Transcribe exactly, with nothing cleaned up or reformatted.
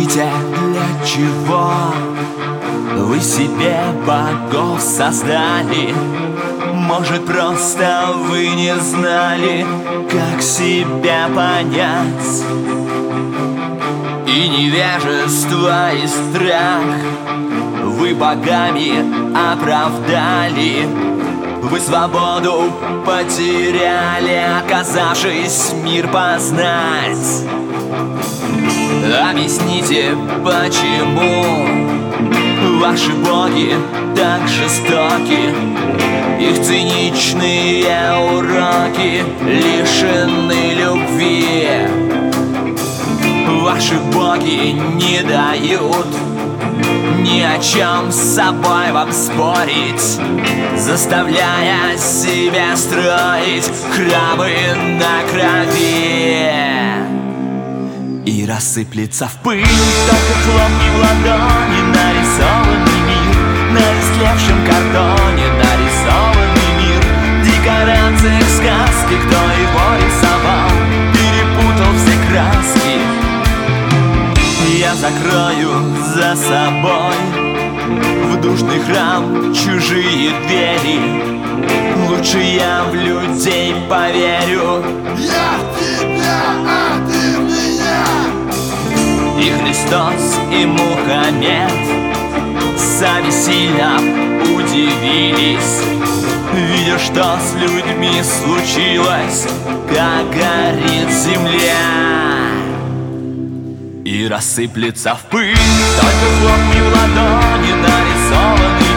Объясните, для чего вы себе богов создали? Может, просто вы не знали, как себя понять? И невежество, и страх вы богами оправдали. Вы свободу потеряли, оказавшись мир познать. Объясните, почему ваши боги так жестоки? Их циничные уроки лишены любви. Ваши боги не дают ни о чем с собой вам спорить, заставляя себя строить храмы на крови. И рассыплется в пыль, только хлопни в ладони. Нарисованный мир на истлевшем картоне. Нарисованный мир в декорациях сказки. Кто его рисовал, перепутал все краски. Я закрою за собой в душный храм чужие двери. Лучше я в людей поверю. Я в тебя, а ты в меня. И Христос, и Мухаммед сами сильно удивились, видя, что с людьми случилось, как горит земля. И рассыплется в пыль, только хлопни в ладони. Нарисованный